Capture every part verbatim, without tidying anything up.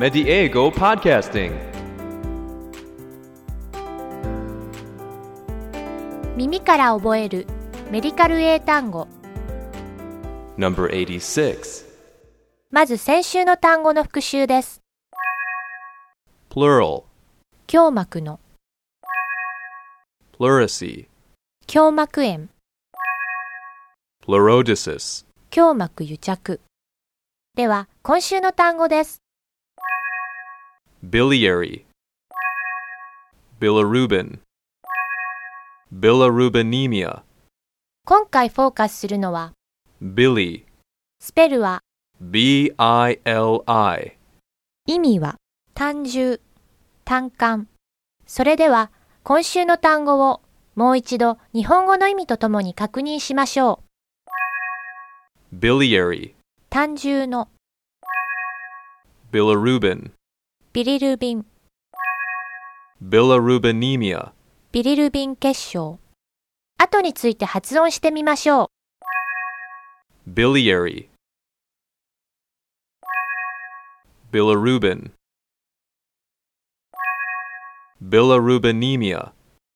Mediego Podcasting. 耳から覚えるメディカル英単語。 Number eighty-six. まず先週の単語の復習です。 Plural. 胸膜の Pleurisy. 胸膜炎、 Pleurodesis. 胸膜癒着。では今週の単語です。 Biliary. Bilirubin. Bilirubinemia. 今回フォーカスするのは Bili. スペルは B I L I. 意味は単純、単管。それでは今週の単語をもう一度日本語の意味とともに確認しましょう。 Biliary. 単純の Bilirubin. ビリルビン、 Bilirubinemia. ビリルビン結晶。後について発音してみましょう。 Biliary. Bilirubin. Bilirubinemia.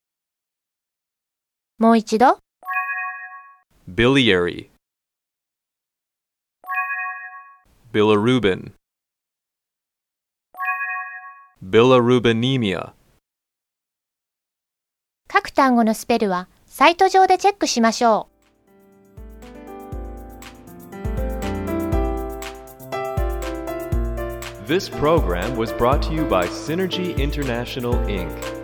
もう一度。 Biliary. Bilirubin. Bilirubinemia. 各単語のスペルはサイト上でチェックしましょう。 This program was brought to you by Synergy International, Incorporated